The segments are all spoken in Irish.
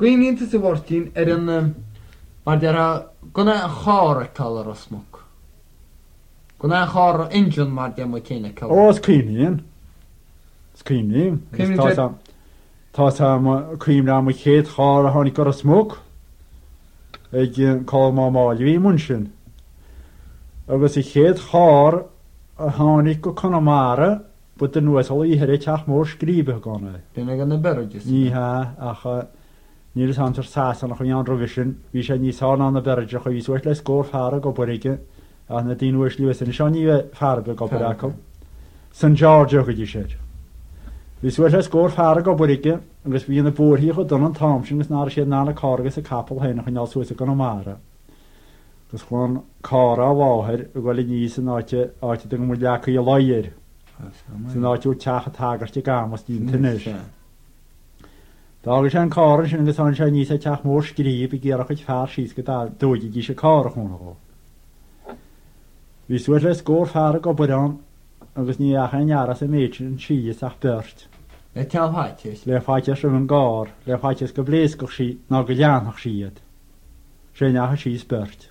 Gwyn sy'n wartyn mae dyr gwna chor y cael yr osmwg. Gwna chor injwn mae dyr mwy cyn y cael. O, sgwini'n. Sgwini'n. Ta crym na mwy ched chor a honig o'r osmwg. Eg cael ma mael fi mwnsyn. Agus I ched chor a honig o Connemara bod yn nwys ol I hyrru tiach môr sgrib y gona. Dyna gan y berygys. Ni ha, ach Níl antar sas an chuin an rovision, hí sé níos an an na beride chu hí suirt le scór fear go burige a na dín uair slúas in seo ní farbe go buraco. San George go dí sé. Hí suirt le scór fear go burige agus bhí na búrthaí go don an Thompson gus ná sé ná na cargus a capal héna chuin suas a Connemara. Gus chuin cara bháthir a goil níos an áite do go mu lecha I láir. San áitiú teach a tagart gamas dín tunis. Dágus an cáran sin agus an sé níos a teach mór scríb I ggéarach chuid fear síos go dóide dí sé cara chuna go. Bhí suir le scór fear go buran agus ní acha nearas a méid an síos ach beirt. Le teamhaitis? Le faitis an gár, le faitis go bléis go sí ná go leanach siad. Sé neacha síos beirt.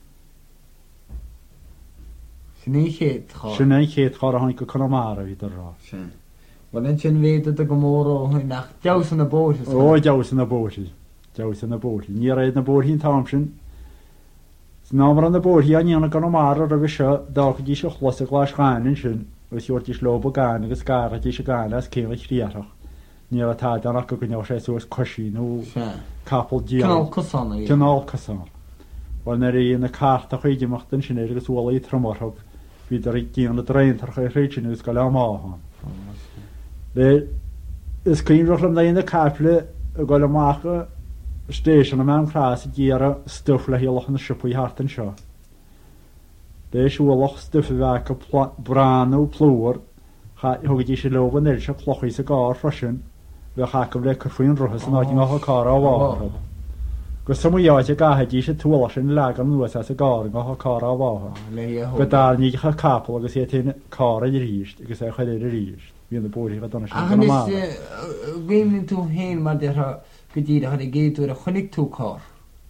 Sinna chéad chár? Sinna chéad chár a hain go Connemara hí rá. Wel yn sy'n fyd y gymor o hynach jaws yn y bod. O, jaws yn y bod. Jaws yn y bod. Ni raid na bod hi'n Thompson. Snamar yn y bod hi an i'n Connemara ar y fysio dag ydych eisiau chlos y glas gan yn sy'n. Wys yw'r dis lob o gan agos gar ydych eisiau gan as cael eich riarach. Ni ar y tad an ac o gynnyw se sŵs cosi nhw capel diol. Canol Cyson. Canol Cyson. Wel na ri yn y cart a chweidi mochtyn sy'n edrych ys wala I trymorhog. Fydd ar ei gyn y drain tar chwe rhaid sy'n ysgol am ahon. Le is clean roch am yn y caple y goel am ach station am am cras I gira stwff le hiolach yn y siwp I hart yn sio. Le siwolach stwff I fac o bran o plŵr hwgyd eisiau lob yn erisio clochus y gar ffrosyn le chac o le cyffwyn rwhys yn oedden o'ch o car o wahod. Gos sam o iaith y gahad eisiau twolach yn lag am nwys as y gar yn o'ch o car o wahod. Bydar ni eich capel agos I etyn car yn rhysd agos eich yn rhysd. Fi'n y bwyd I fod o'n sy'n Connemara. Gwyn yn tŵ hyn mae dyr gyda'r hynny geidwyr y chwnig tŵ cor.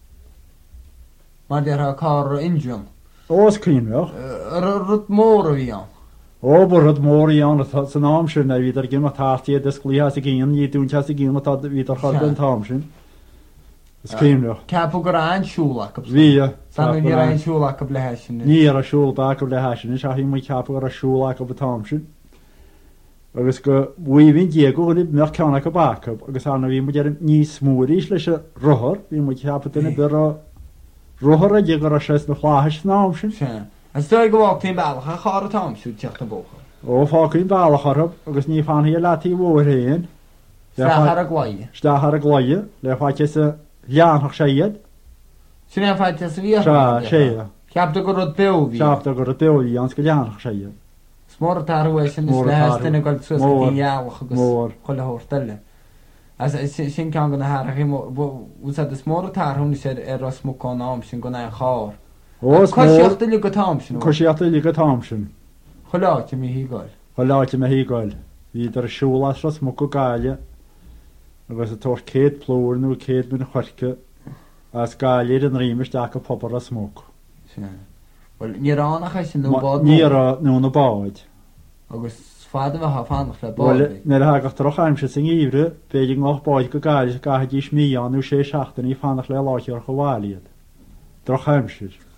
Mae dyr cor injwn. O, sgrin fi'ch. Rwyd môr o fi o'n. O, bwrdd môr I o'n sy'n amsyn na fydd ar gym o tarti a dysglu has I gyn, ni dwi'n tas I gyn o fydd ar chorben tamsyn. Sgrin fi'ch. Cap o gyra'n siwlac. Fi, ia. Sa'n ni'n rhaid siwlac o blehesyn. Ni ar y siwl bac o blehesyn, siach hi'n mwy cap o gyra siwlac o tamsyn. Agus go wyfyn diego hwnny myrch cawnach o backup agus arna fi mwyd ar ni smwris leis y rohor fi mwyd hapad yn y byr o rohor a diego ar asys na chlahas na amsyn. As dwi'n gwybod ti'n balach a chor o tamsyn tiach na bwch. O ffoc i'n balach arab agus ni fan hi lati wwyr hyn. Stach ar y gwae. Stach ar y gwae le ffaith y lianach siad. Sy'n e'n ffaith ys fi ar? Sia. Siap dy gwrdd byw fi. Siap dy gwrdd byw fi ans gael lianach siad. Smor tar wes yn ysles dyn y gweld sŵs gyda'n iawch agos chwle hwr dylu. As sy'n cael gyda harach I wysad y smor tar hwn sy'n eros mwcon am sy'n gwneud chor. Cosiach dylu gyda Thompson. Cosiach dylu gyda Thompson. Chwle ti mi hi gwael. Chwle ti mi hi gwael. Fydd ar y siwl as ros mwc o gael. Agos y tor ced plwr nhw ced mynd y chwerca. As gael yn rhymys dac o pobl a smwc. Wel, ni'r anach eich yn nhw bod? Ni'r nhw'n y bod. Agus fad yma haf hanach le bod? Wel, nid hagach droch amser sy'n ifru, beth yng ngoch bod gygael sy'n gahad eich mi o'n nhw 6 8 i fanach le loch o'r chwaliad. Droch amser.